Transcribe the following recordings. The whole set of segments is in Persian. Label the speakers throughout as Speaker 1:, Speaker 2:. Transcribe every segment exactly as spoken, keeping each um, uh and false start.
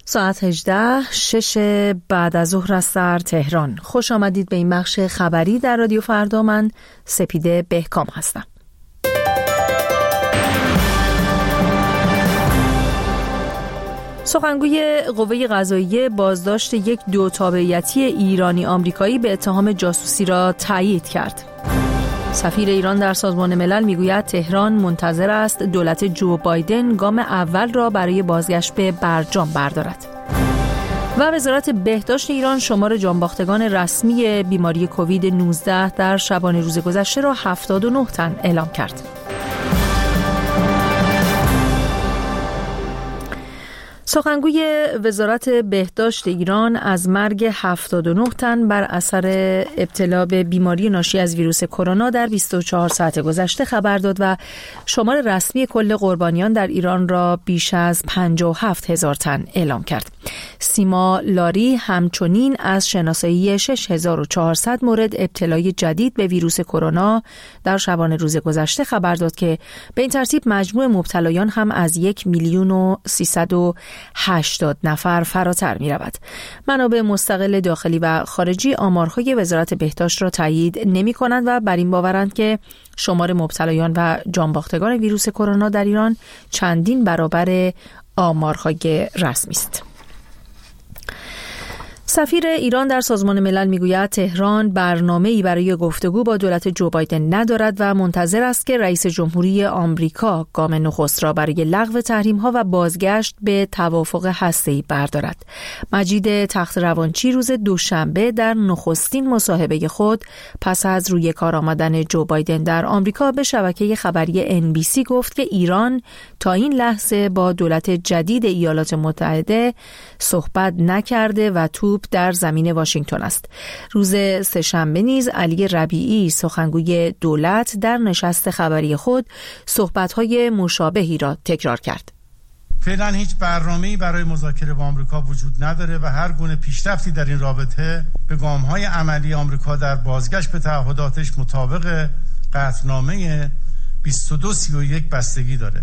Speaker 1: ساعت هجده شش بعد از ظهر است در تهران. خوش آمدید به این بخش خبری در رادیو فردا. من سپیده بهکام هستم. سخنگوی قوه قضاییه بازداشت یک دو تابعیتی ایرانی آمریکایی به اتهام جاسوسی را تایید کرد. سفیر ایران در سازمان ملل میگوید تهران منتظر است دولت جو بایدن گام اول را برای بازگشت به برجام بردارد. و وزارت بهداشت ایران شمار جانباختگان رسمی بیماری کووید نوزده در شبانه روز گذشته را هفتاد و نه تن اعلام کرد. سخنگوی وزارت بهداشت ایران از مرگ هفتاد و نه تن بر اثر ابتلا به بیماری ناشی از ویروس کرونا در بیست و چهار ساعت گذشته خبر داد و شمار رسمی کل قربانیان در ایران را بیش از پنجاه و هفت هزار تن اعلام کرد. سیما لاری همچنین از شناسایی شش هزار و چهارصد مورد ابتلای جدید به ویروس کرونا در شبانه روز گذشته خبر داد که به این ترتیب مجموع مبتلایان هم از یک میلیون و سیصد و هشتاد نفر فراتر می رود. منابع مستقل داخلی و خارجی آمارهای وزارت بهداشت را تایید نمی کنند و بر این باورند که شمار مبتلایان و جانباختگان ویروس کرونا در ایران چندین برابر آمارهای رسمی است. سفیر ایران در سازمان ملل میگوید تهران برنامه‌ای برای گفتگو با دولت جو بایدن ندارد و منتظر است که رئیس جمهوری آمریکا گام نخست را برای لغو تحریم‌ها و بازگشت به توافق هسته‌ای بردارد. مجید تخت روانچی روز دوشنبه در نخستین مصاحبه خود پس از روی کار آمدن جو بایدن در آمریکا به شبکه خبری ان بی سی گفت که ایران تا این لحظه با دولت جدید ایالات متحده صحبت نکرده و تو در زمین واشنگتن است. روز سه‌شنبه نیز علی ربیعی سخنگوی دولت در نشست خبری خود صحبت‌های مشابهی را تکرار کرد.
Speaker 2: فعلا هیچ برنامه‌ای برای مذاکره با آمریکا وجود نداره و هر گونه پیشرفتی در این رابطه به گام‌های عملی آمریکا در بازگشت به تعهداتش مطابق قطعنامه بیست و دو سی و یک بستگی داره.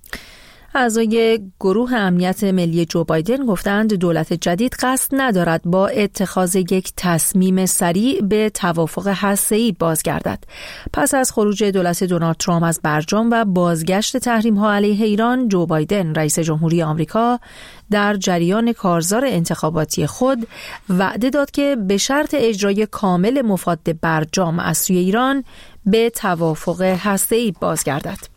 Speaker 1: اعضای گروه امنیت ملی جو بایدن گفتند دولت جدید قصد ندارد با اتخاذ یک تصمیم سریع به توافق هسته‌ای بازگردد. پس از خروج دولت دونالد ترامپ از برجام و بازگشت تحریم‌ها علیه ایران، جو بایدن رئیس جمهوری آمریکا در جریان کارزار انتخاباتی خود وعده داد که به شرط اجرای کامل مفاد برجام از سوی ایران به توافق هسته‌ای بازگردد.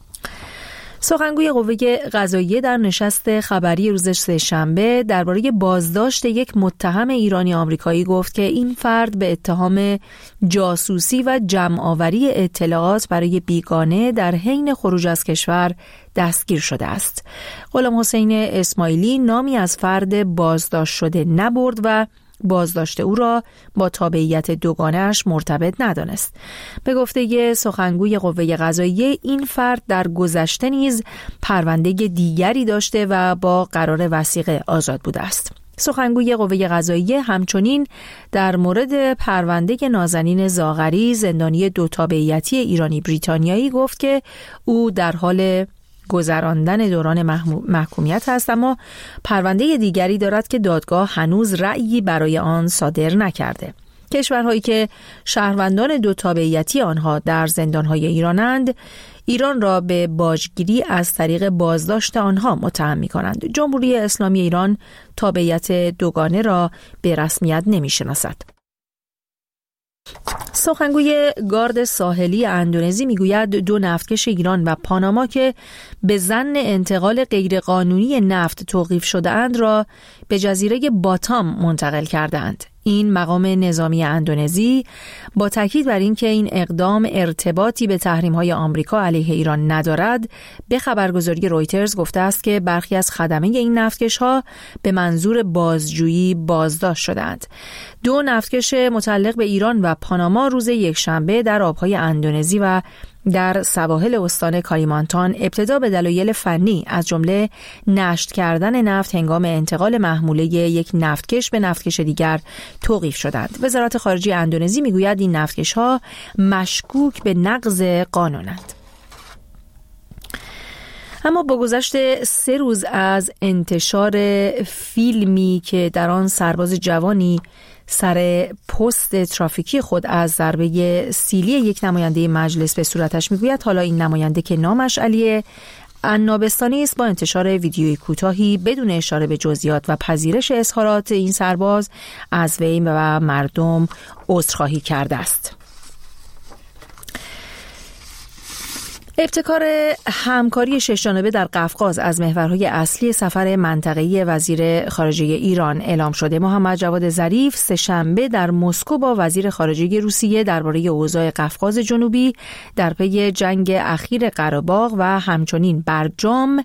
Speaker 1: سخنگوی قوه قضاییه در نشست خبری روز سه‌شنبه درباره بازداشت یک متهم ایرانی آمریکایی گفت که این فرد به اتهام جاسوسی و جمع‌آوری اطلاعات برای بیگانه در حین خروج از کشور دستگیر شده است. غلام حسین اسماعیلی نامی از فرد بازداشت شده نبرد و بازداشت او را با تابعیت دوگانه‌اش مرتبط ندانست. به گفته سخنگوی قوه قضاییه این فرد در گذشته نیز پرونده دیگری داشته و با قرار وثیقه آزاد بوده است. سخنگوی قوه قضاییه همچنین در مورد پرونده نازنین زاغری زندانی دو تابعیتی ایرانی بریتانیایی گفت که او در حال گذراندن دوران محکومیت است، اما پرونده دیگری دارد که دادگاه هنوز رأیی برای آن صادر نکرده. کشورهایی که شهروندان دو تابعیتی آنها در زندانهای ایرانند، ایران را به باجگیری از طریق بازداشت آنها متهم می‌کنند. جمهوری اسلامی ایران تابعیت دوگانه را به رسمیت نمی‌شناسد. سخنگوی گارد ساحلی اندونزی میگوید دو نفتکش ایران و پاناما که به ظن انتقال غیرقانونی نفت توقیف شده اند را به جزیره باتام منتقل کردند. این مقام نظامی اندونزی با تاکید بر اینکه این اقدام ارتباطی به تحریم‌های آمریکا علیه ایران ندارد، به خبرگزاری رویترز گفته است که برخی از خدمه این نفتکش‌ها به منظور بازجویی بازداشت شدند. دو نفتکش متعلق به ایران و پاناما روز یکشنبه در آب‌های اندونزی و در سواحل استان کالیمانتان ابتدا به دلایل فنی از جمله نشت کردن نفت هنگام انتقال محموله یک نفتکش به نفتکش دیگر توقیف شدند. وزارت خارجه اندونزی میگوید این نفتکش‌ها مشکوک به نقض قانونند. اما با گذشت سه روز از انتشار فیلمی که در آن سرباز جوانی سر پست ترافیکی خود از ضربه سیلی یک نماینده مجلس به صورتش میگوید، حالا این نماینده که نامش علی عنابستانی است با انتشار ویدیوی کوتاهی بدون اشاره به جزئیات و پذیرش اظهارات این سرباز از وی و مردم عذرخواهی کرده است. ابتکار همکاری ششجانبه در قفقاز از محورهای اصلی سفر منطقه‌ای وزیر خارجه ایران اعلام شده. محمد جواد ظریف سه‌شنبه در مسکو با وزیر خارجه روسیه درباره اوضاع قفقاز جنوبی در پی جنگ اخیر قره‌باغ و همچنین برجام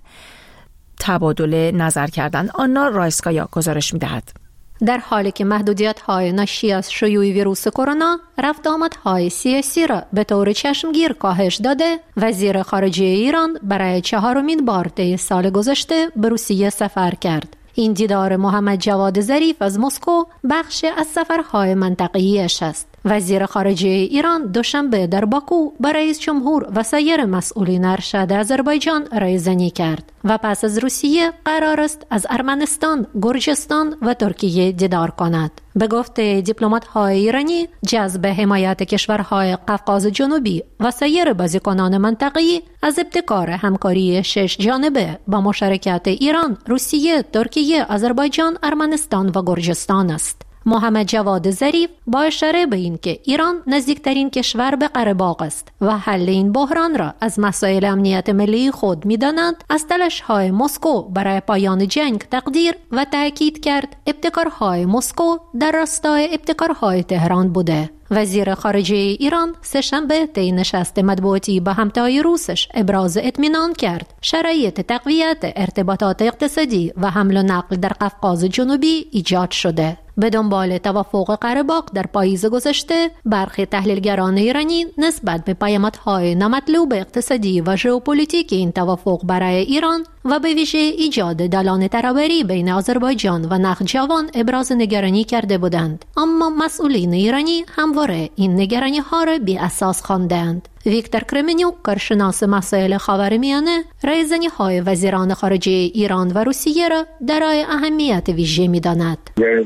Speaker 1: تبادل نظر کردند. آنا رایسکایا گزارش می‌دهد.
Speaker 3: در حالی که محدودیت‌های ناشی از شیوع ویروس کرونا رفت آمدهای سیاسی را به طور چشمگیر کاهش داده، وزیر خارجه ایران برای چهارمین بار طی سال گذشته به روسیه سفر کرد. این دیدار محمد جواد ظریف از مسکو بخش از سفرهای منطقه‌ایش است. وزیر خارجه ایران دوشنبه در باکو با رئیس جمهور و سایر مسئولین ارشد آذربایجان رایزنی کرد و پس از روسیه قرار است از ارمنستان، گرجستان و ترکیه دیدار کند. به گفته دیپلمات‌های ایرانی، جذب حمایت کشورهای قفقاز جنوبی و سایر بازیکنان منطقه‌ای از ابتکار همکاری شش جانبه با مشارکت ایران، روسیه، ترکیه، آذربایجان، ارمنستان و گرجستان است. محمد جواد ظریف با اشاره به این که ایران نزدیکترین کشور به قره‌باغ است و حل این بحران را از مسائل امنیت ملی خود می‌داند، از تلاش‌های مسکو برای پایان جنگ تقدیر و تأکید کرد ابتکارهای مسکو در راستای ابتکارهای تهران بوده. وزیر خارجه ایران سه‌شنبه طی نشست مطبوعاتی با همتای روسش ابراز اطمینان کرد شرایط تقویت ارتباطات اقتصادی و حمل و نقل در قفقاز جنوبی ایجاد شده. به دنبال توافق قره‌باغ در پاییز گذشته، برخی تحلیلگران ایرانی نسبت به پیامدهای نامطلوب اقتصادی و ژئوپلیتیک این توافق برای ایران و به ویژه ایجاد دالان ترابری بین آذربایجان و نخجوان ابراز نگرانی کرده بودند، اما مسئولین ایرانی همواره این نگرانی ها را بی اساس خواندند. ویکتور کرمنیوک، کارشناس مسائل خاورمیانه، رایزنی های وزیران خارجه ایران و روسیه را دارای اهمیت ویژه می‌داند.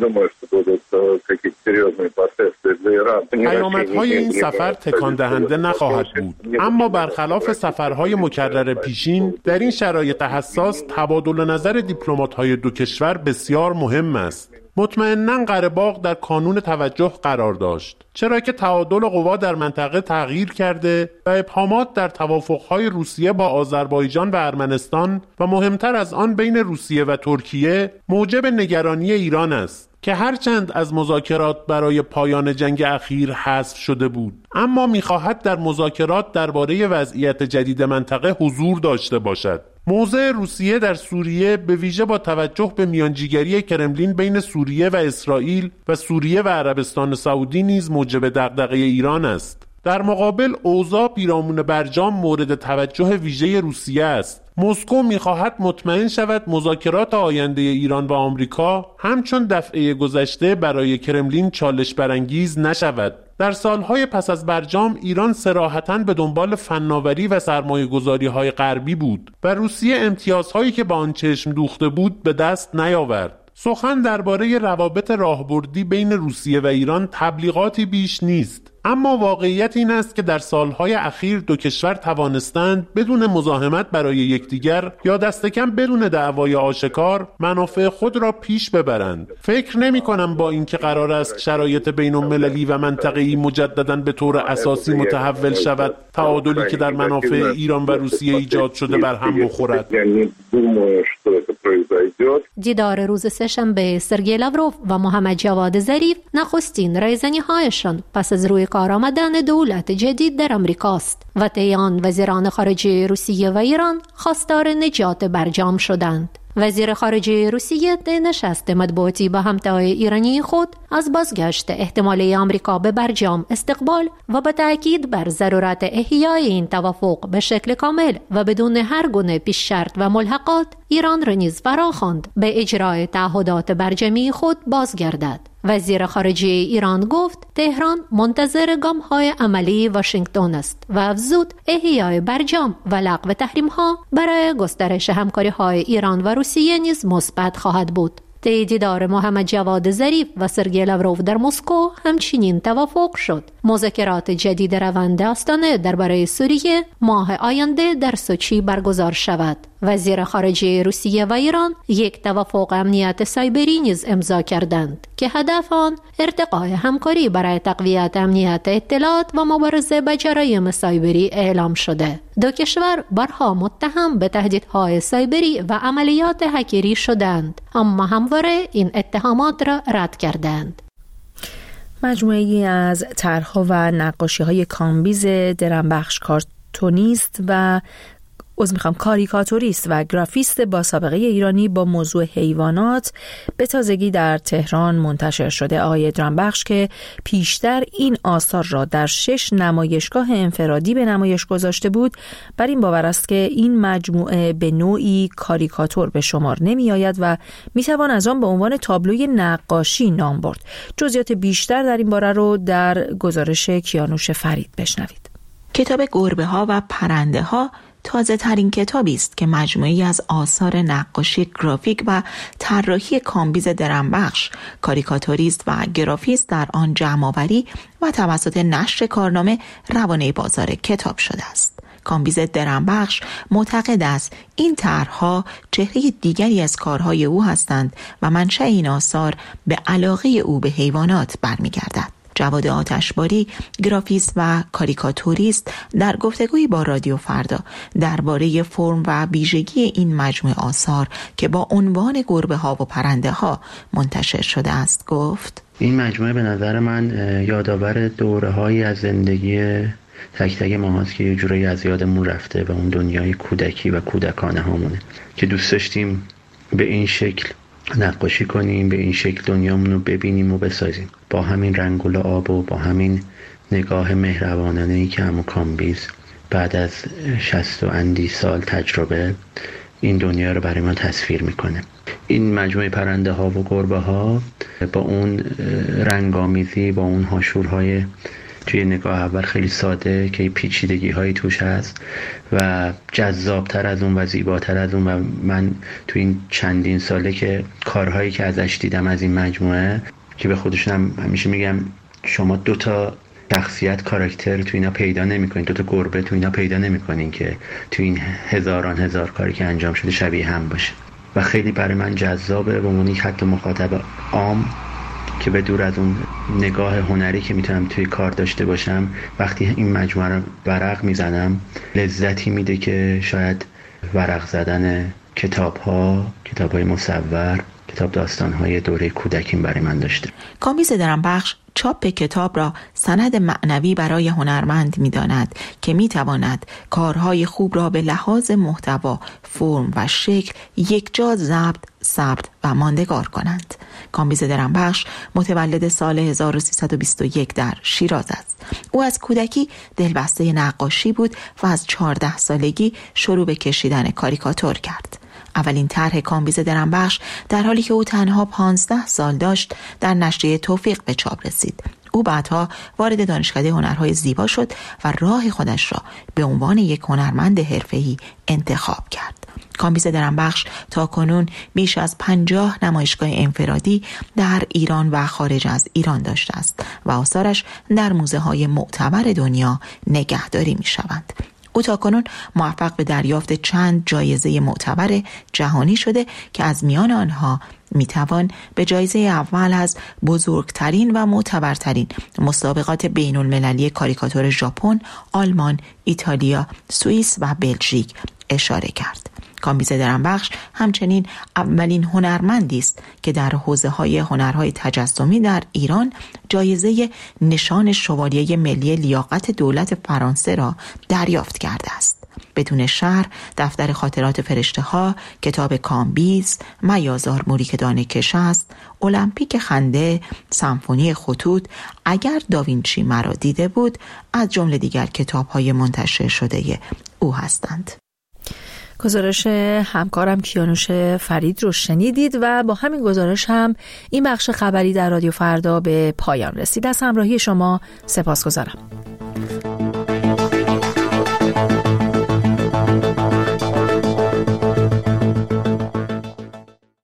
Speaker 4: پیامدهای این سفر تکان دهنده نخواهد بود، اما برخلاف سفرهای مکرر پیشین، در این شرایط حساس تبادل نظر دیپلمات‌های دو کشور بسیار مهم است. مطمئناً قره‌باغ در کانون توجه قرار داشت، چرا که تعادل قوا در منطقه تغییر کرده و ابهامات در توافق‌های روسیه با آذربایجان و ارمنستان و مهمتر از آن بین روسیه و ترکیه موجب نگرانی ایران است که هرچند از مذاکرات برای پایان جنگ اخیر حذف شده بود، اما می‌خواهد در مذاکرات درباره وضعیت جدید منطقه حضور داشته باشد. موضع روسیه در سوریه به ویژه با توجه به میانجیگری کرملین بین سوریه و اسرائیل و سوریه و عربستان سعودی نیز موجب دغدغه ایران است. در مقابل اوضاع پیرامون برجام مورد توجه ویژه روسیه است. مسکو می‌خواهد مطمئن شود مذاکرات آینده ایران و آمریکا همچون دفعه گذشته برای کرملین چالش برانگیز نشود. در سالهای پس از برجام ایران صراحتاً به دنبال فناوری و سرمایه‌گذاری‌های غربی بود و روسیه امتیازهایی که با آن چشم دوخته بود به دست نیاورد. سخن درباره روابط راهبردی بین روسیه و ایران تبلیغاتی بیش نیست، اما واقعیت این است که در سالهای اخیر دو کشور توانستند بدون مزاحمت برای یکدیگر یا دست کم بدون دعوای آشکار منافع خود را پیش ببرند. فکر نمی کنم با اینکه قرار است شرایط بین المللی و منطقه‌ای مجدداً به طور اساسی متحول شود، تعادلی که در منافع ایران و روسیه ایجاد شده بر هم بخورد.
Speaker 3: دیدار روز سه‌شنبه سرگئی لاوروف و محمد جواد ظریف نخستین رایزنی‌هایشان پس از روی کار آمدن دولت جدید در امریکاست و طی آن وزیران خارجه روسیه و ایران خواستار نجات برجام شدند. وزیر خارجه روسیه در نشست مطبوعاتی با همتای ایرانی خود از بازگشت احتمالی آمریکا به برجام استقبال و با تأکید بر ضرورت احیای این توافق به شکل کامل و بدون هر گونه پیش شرط و ملحقات ایران را نیز فراخواند به اجرای تعهدات برجامی خود بازگردد. وزیر خارجه ایران گفت تهران منتظر گام‌های عملی واشنگتن است و افزود احیای برجام و لغو تحریم‌ها برای گسترش همکاری‌های ایران و روسیه نیز مثبت خواهد بود. طی دیدار محمد جواد ظریف و سرگئی لاوروف در مسکو همچنین توافق شد مذاکرات جدید روند آستانه درباره سوریه ماه آینده در سوچی برگزار شود. وزیر خارجه روسیه و ایران یک توافق امنیت سایبری نیز امضا کردند که هدف آن ارتقای همکاری برای تقویت امنیت اطلاعات و مبارزه با جرایم سایبری اعلام شده. دو کشور بارها متهم به تهدیدهای سایبری و عملیات هکری شدند، اما همواره این اتهامات را رد کردند.
Speaker 1: مجموعه‌ای از طرح‌ها و نقاشی‌های کامبیز درنبخش کارتونیست و از میخوام کاریکاتوریست و گرافیست با سابقه ایرانی با موضوع حیوانات به تازگی در تهران منتشر شده. آقای درنبخش که پیشتر این آثار را در شش نمایشگاه انفرادی به نمایش گذاشته بود، بر این باور است که این مجموعه به نوعی کاریکاتور به شمار نمی آید و می توان از آن به عنوان تابلوی نقاشی نام برد. جزئیات بیشتر در این باره رو در گزارش کیانوش فرید بشنوید.
Speaker 5: کتاب گربه ها و پرنده ها تازه ترین کتابی است که مجموعی از آثار نقاشی گرافیک و طراحی کامبیز درنبخش، کاریکاتوریست و گرافیست در آن جمع‌آوری و توسط نشر کارنامه روانه بازار کتاب شده است. کامبیز درنبخش معتقد است این طرح‌ها چهره دیگری از کارهای او هستند و منشأ این آثار به علاقه او به حیوانات برمیگردد. جواد آتشباری، گرافیست و کاریکاتوریست، در گفتگویی با رادیو فردا درباره فرم و ویژگی این مجموعه آثار که با عنوان گربه ها و پرنده ها منتشر شده است گفت:
Speaker 6: این مجموعه به نظر من یادآور دوره هایی از زندگی تک تک ما هست که یه جورایی از یادمون رفته و اون دنیای کودکی و کودکانه هامونه که دوست داشتیم به این شکل نقاشی کنیم، به این شکل دنیامون رو ببینیم و بسازیم، با همین رنگ و لعاب و با همین نگاه مهربانانه‌ای که همون کامبیز بعد از شصت و اندی سال تجربه این دنیا رو برای ما تصویر میکنه. این مجموعه پرنده ها و گربه ها با اون رنگامیزی، با اون هاشورهای توی نگاه اول خیلی ساده که پیچیدگی هایی توش هست و جذابتر از اون و زیباتر از اون، و من تو این چندین ساله که کارهایی که ازش دیدم از این مجموعه که به خودشونم همیشه میگم شما دو تا شخصیت کاراکتر تو اینا پیدا نمی‌کنین، دو تا گربه تو اینا پیدا نمی‌کنین که تو این هزاران هزار کاری که انجام شده شبیه هم باشه و خیلی برای من جذابه به عنوان یک حتی مخاطب عام که به دور از اون نگاه هنری که میتونم توی کار داشته باشم، وقتی این مجموعه رو ورق میزنم لذتی میده که شاید ورق زدن کتاب ها، کتاب های مصور، کتاب داستان های دوره کودکیم برای من داشته.
Speaker 5: کامبیز درنبخش چاپ کتاب را سند معنوی برای هنرمند می‌داند که می‌تواند کارهای خوب را به لحاظ محتوا، فرم و شکل یکجا ضبط، ثبت و ماندگار کنند. کامبیز درنبخش متولد سال هزار و سیصد و بیست و یک در شیراز است. او از کودکی دلبسته نقاشی بود و از چهارده سالگی شروع به کشیدن کاریکاتور کرد. اولین طرح کامبیز درنبخش در حالی که او تنها پانزده سال داشت در نشریه توفیق به چاپ رسید. او بعدها وارد دانشکده هنرهای زیبا شد و راه خودش را به عنوان یک هنرمند حرفه‌ای انتخاب کرد. کامبیز درنبخش تا کنون بیش از پنجاه نمایشگاه انفرادی در ایران و خارج از ایران داشته است و آثارش در موزه‌های معتبر دنیا نگهداری می‌شوند. او تاکنون موفق به دریافت چند جایزه معتبر جهانی شده که از میان آنها میتوان به جایزه اول از بزرگترین و معتبرترین مسابقات بین المللی کاریکاتور ژاپن، آلمان، ایتالیا، سوئیس و بلژیک اشاره کرد. کامبیز درنبخش همچنین اولین هنرمندی است که در حوزه‌های هنرهای تجسمی در ایران جایزه نشان شوالیه ملی لیاقت دولت فرانسه را دریافت کرده است. بدون شهر، دفتر خاطرات فرشته ها، کتاب کامبیز، میازار موری که دانه کش است، المپیک خنده، سمفونی خطوط، اگر داوینچی مرا دیده بود، از جمله دیگر کتاب‌های منتشر شده او هستند.
Speaker 1: گزارش همکارم کیانوش فرید رو شنیدید و با همین گزارش هم این بخش خبری در رادیو فردا به پایان رسید. از همراهی شما سپاسگزارم.